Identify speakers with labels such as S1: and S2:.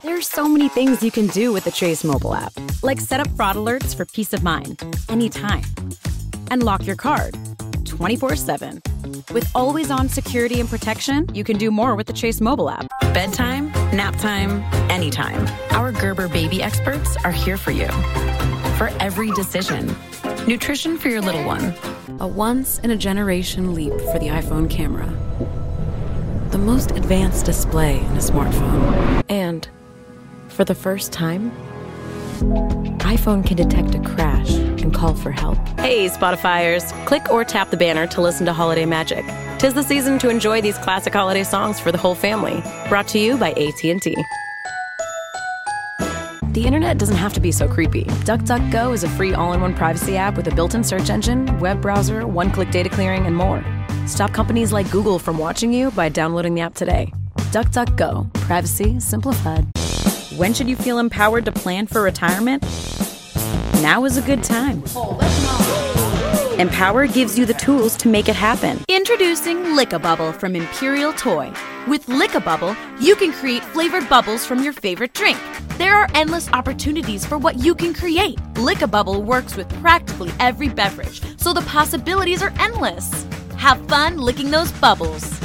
S1: There's so many things you can do with the Chase mobile app, like set up fraud alerts for peace of mind, anytime. And lock your card, 24/7. With always-on security and protection, you can do more with the Chase mobile app. Bedtime, nap time, anytime. Our Gerber baby experts are here for you. For every decision. Nutrition for your little one. A once-in-a-generation leap for the iPhone camera. The most advanced display in a smartphone. And for the first time, iPhone can detect a crash and call for help. Hey, Spotifyers, click or tap the banner to listen to Holiday Magic. 'Tis the season to enjoy these classic holiday songs for the whole family. Brought to you by AT&T. The internet doesn't have to be so creepy. DuckDuckGo is a free all-in-one privacy app with a built-in search engine, web browser, one-click data clearing, and more. Stop companies like Google from watching you by downloading the app today. DuckDuckGo. Privacy simplified. When should you feel empowered to plan for retirement? Now is a good time. Empower gives you the tools to make it happen.
S2: Introducing Lick-a-Bubble from Imperial Toy. With Lick-a-Bubble, you can create flavored bubbles from your favorite drink. There are endless opportunities for what you can create. Lick-a-Bubble works with practically every beverage, so the possibilities are endless. Have fun licking those bubbles.